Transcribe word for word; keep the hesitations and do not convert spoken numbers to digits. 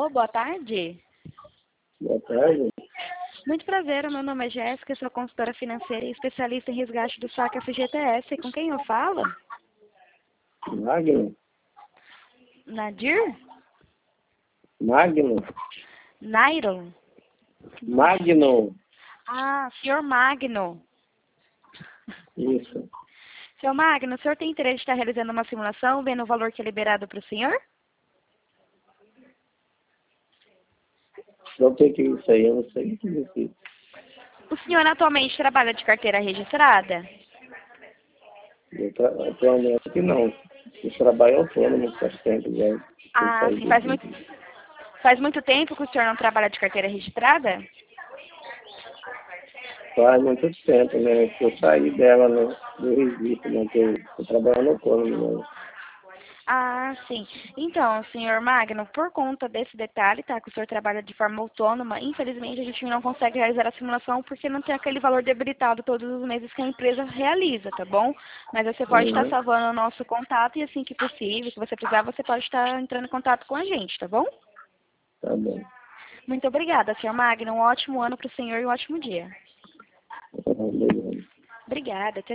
Alô, boa tarde. Boa tarde. Muito prazer, o meu nome é Jéssica, sou consultora financeira e especialista em resgate do saque F G T S. Com quem eu falo? Magno. Nadir? Magno. Nairon? Magno. Ah, senhor Magno. Isso. Seu Magno, o senhor tem interesse de estar realizando uma simulação, vendo o valor que é liberado para o senhor? Não tem que isso aí, eu não sei o que é isso. O senhor atualmente trabalha de carteira registrada? Eu tra- Atualmente que não. Eu trabalho autônomo faz tempo já. Eu Ah, saí sim, do faz muito, vídeo. faz muito tempo que o senhor não trabalha de carteira registrada? Faz muito tempo, né? Que eu saí dela, né? Do registro, né? Que eu tô trabalhando autônomo, né? Ah, sim. Então, senhor Magno, por conta desse detalhe, tá, que o senhor trabalha de forma autônoma, infelizmente a gente não consegue realizar a simulação porque não tem aquele valor debitado todos os meses que a empresa realiza, tá bom? Mas você pode estar Uhum. salvando o nosso contato e assim que possível, que você precisar, você pode estar entrando em contato com a gente, tá bom? Tá bom. Muito obrigada, senhor Magno. Um ótimo ano para o senhor e um ótimo dia. Tá bom, beleza. Obrigada. Tchau,